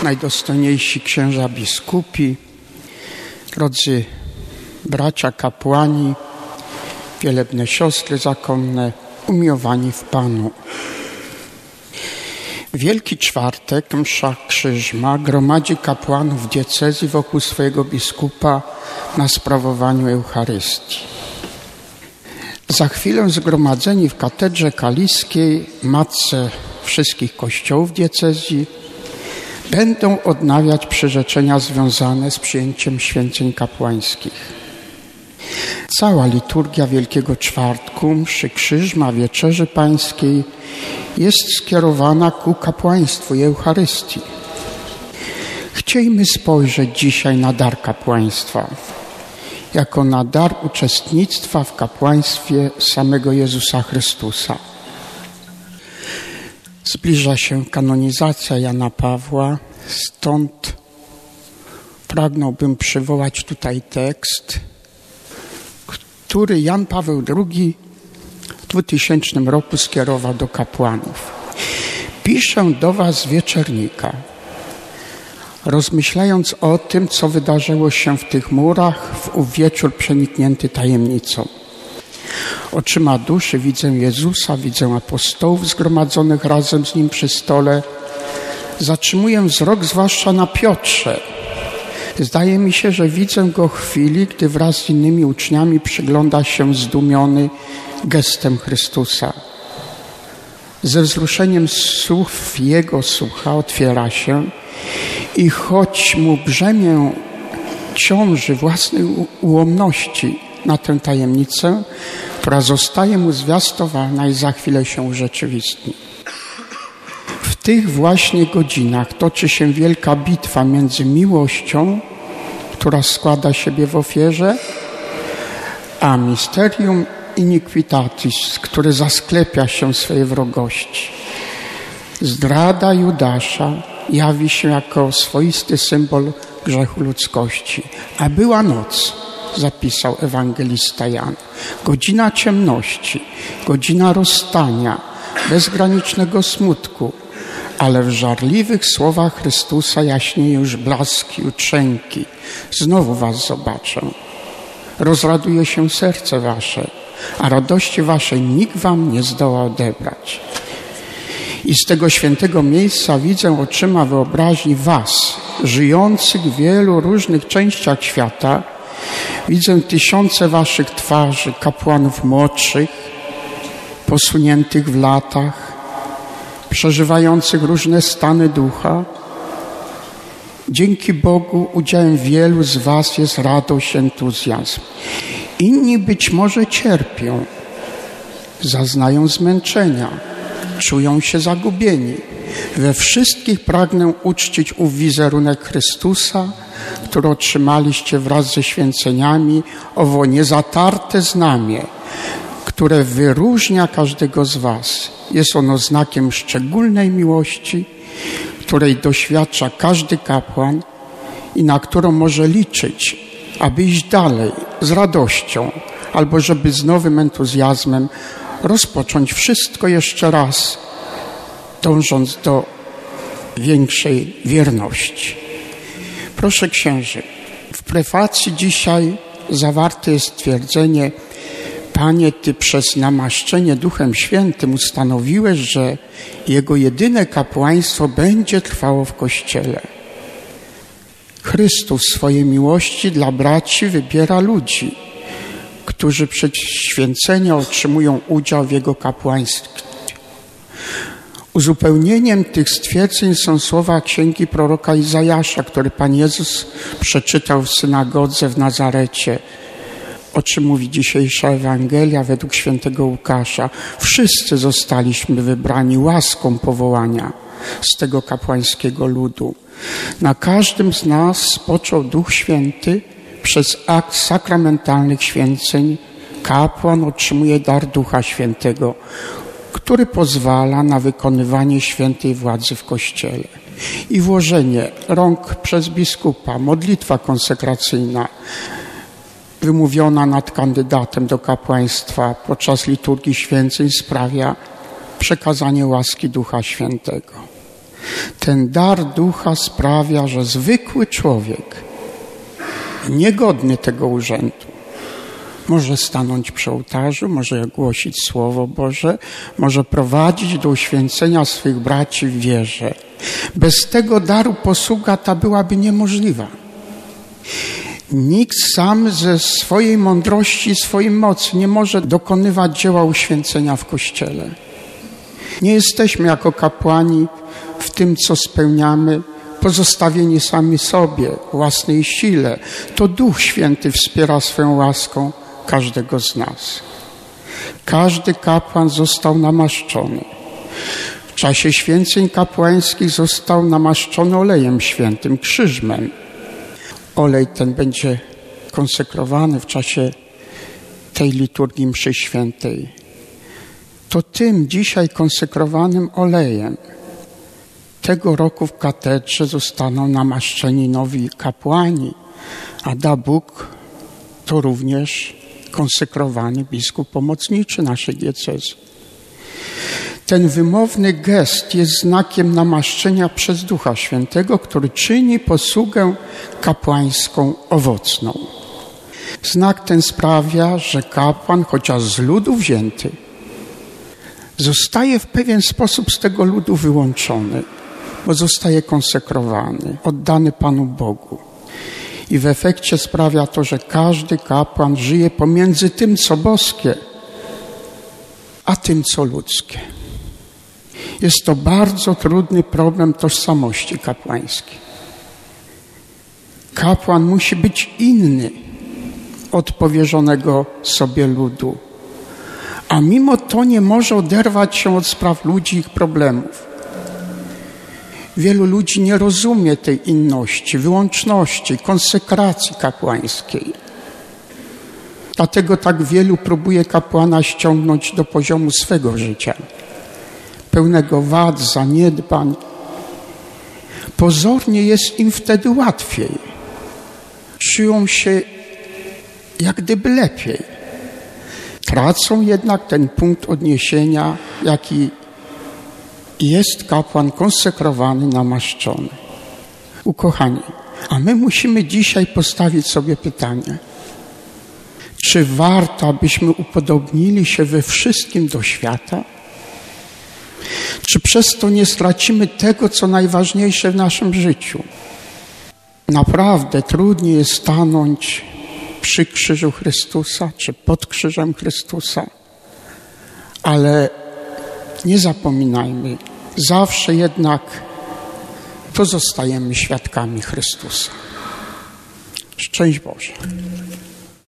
najdostojniejsi księża biskupi, drodzy bracia kapłani, wielebne siostry zakonne, umiłowani w Panu. Wielki Czwartek, msza Krzyżma, gromadzi kapłanów diecezji wokół swojego biskupa na sprawowaniu Eucharystii. Za chwilę zgromadzeni w katedrze kaliskiej, matce wszystkich kościołów diecezji, będą odnawiać przyrzeczenia związane z przyjęciem święceń kapłańskich. Cała liturgia Wielkiego Czwartku, mszy Krzyżma, Wieczerzy Pańskiej jest skierowana ku kapłaństwu i Eucharystii. Chciejmy spojrzeć dzisiaj na dar kapłaństwa, jako na dar uczestnictwa w kapłaństwie samego Jezusa Chrystusa. Zbliża się kanonizacja Jana Pawła, stąd pragnąłbym przywołać tutaj tekst, który Jan Paweł II w 2000 roku skierował do kapłanów. Piszę do was z Wieczernika, rozmyślając o tym, co wydarzyło się w tych murach w ów wieczór przeniknięty tajemnicą. Oczyma duszy widzę Jezusa, widzę apostołów zgromadzonych razem z Nim przy stole. Zatrzymuję wzrok zwłaszcza na Piotrze. Zdaje mi się, że widzę Go w chwili, gdy wraz z innymi uczniami przygląda się zdumiony gestem Chrystusa. Ze wzruszeniem słów Jego słucha otwiera się i choć mu brzemię ciąży własnej ułomności na tę tajemnicę, która zostaje mu zwiastowana i za chwilę się urzeczywistni. W tych właśnie godzinach toczy się wielka bitwa między miłością, która składa siebie w ofierze, a mysterium iniquitatis, które zasklepia się swojej wrogości. Zdrada Judasza jawi się jako swoisty symbol grzechu ludzkości. A była noc, zapisał ewangelista Jan. Godzina ciemności, godzina rozstania, bezgranicznego smutku, ale w żarliwych słowach Chrystusa jaśnieje już blask jutrzenki. Znowu was zobaczę. Rozraduje się serce wasze, a radości waszej nikt wam nie zdoła odebrać. I z tego świętego miejsca widzę oczyma wyobraźni was, żyjących w wielu różnych częściach świata. Widzę tysiące waszych twarzy, kapłanów młodszych, posuniętych w latach, przeżywających różne stany ducha. Dzięki Bogu udziałem wielu z was jest radość, entuzjazm. Inni być może cierpią, zaznają zmęczenia, czują się zagubieni. We wszystkich pragnę uczcić ów wizerunek Chrystusa, który otrzymaliście wraz ze święceniami, owo niezatarte znamię, które wyróżnia każdego z was. Jest ono znakiem szczególnej miłości, której doświadcza każdy kapłan i na którą może liczyć, aby iść dalej z radością, albo żeby z nowym entuzjazmem rozpocząć wszystko jeszcze raz, dążąc do większej wierności. Proszę księży, w prefacji dzisiaj zawarte jest stwierdzenie: Panie, Ty przez namaszczenie Duchem Świętym ustanowiłeś, że Jego jedyne kapłaństwo będzie trwało w Kościele. Chrystus w swojej miłości dla braci wybiera ludzi, którzy przez święcenia otrzymują udział w Jego kapłaństwie. Uzupełnieniem tych stwierdzeń są słowa księgi proroka Izajasza, które Pan Jezus przeczytał w synagodze w Nazarecie, o czym mówi dzisiejsza Ewangelia według świętego Łukasza. Wszyscy zostaliśmy wybrani łaską powołania z tego kapłańskiego ludu. Na każdym z nas spoczął Duch Święty. Przez akt sakramentalnych święceń kapłan otrzymuje dar Ducha Świętego, który pozwala na wykonywanie świętej władzy w Kościele. I włożenie rąk przez biskupa, modlitwa konsekracyjna wymówiona nad kandydatem do kapłaństwa podczas liturgii święceń sprawia przekazanie łaski Ducha Świętego. Ten dar ducha sprawia, że zwykły człowiek, niegodny tego urzędu, może stanąć przy ołtarzu, może głosić Słowo Boże, może prowadzić do uświęcenia swych braci w wierze. Bez tego daru posługa ta byłaby niemożliwa. Nikt sam ze swojej mądrości i swojej mocy nie może dokonywać dzieła uświęcenia w Kościele. Nie jesteśmy jako kapłani w tym, co spełniamy, pozostawieni sami sobie, własnej sile. To Duch Święty wspiera swoją łaską każdego z nas. Każdy kapłan został namaszczony. W czasie święceń kapłańskich został namaszczony olejem świętym, krzyżmem. Olej ten będzie konsekrowany w czasie tej liturgii mszy świętej. To tym dzisiaj konsekrowanym olejem tego roku w katedrze zostaną namaszczeni nowi kapłani, a da Bóg to również konsekrowany biskup pomocniczy naszej diecezy. Ten wymowny gest jest znakiem namaszczenia przez Ducha Świętego, który czyni posługę kapłańską owocną. Znak ten sprawia, że kapłan, chociaż z ludu wzięty, zostaje w pewien sposób z tego ludu wyłączony, bo zostaje konsekrowany, oddany Panu Bogu. I w efekcie sprawia to, że każdy kapłan żyje pomiędzy tym, co boskie, a tym, co ludzkie. Jest to bardzo trudny problem tożsamości kapłańskiej. Kapłan musi być inny od powierzonego sobie ludu, a mimo to nie może oderwać się od spraw ludzi i ich problemów. Wielu ludzi nie rozumie tej inności, wyłączności, konsekracji kapłańskiej. Dlatego tak wielu próbuje kapłana ściągnąć do poziomu swego życia, pełnego wad, zaniedbań. Pozornie jest im wtedy łatwiej. Czują się jak gdyby lepiej. Tracą jednak ten punkt odniesienia, jaki jest kapłan konsekrowany, namaszczony. Ukochani, a my musimy dzisiaj postawić sobie pytanie, czy warto, abyśmy upodobnili się we wszystkim do świata? Czy przez to nie stracimy tego, co najważniejsze w naszym życiu? Naprawdę trudniej jest stanąć przy krzyżu Chrystusa, czy pod krzyżem Chrystusa, ale nie zapominajmy, zawsze jednak pozostajemy świadkami Chrystusa. Szczęść Boże.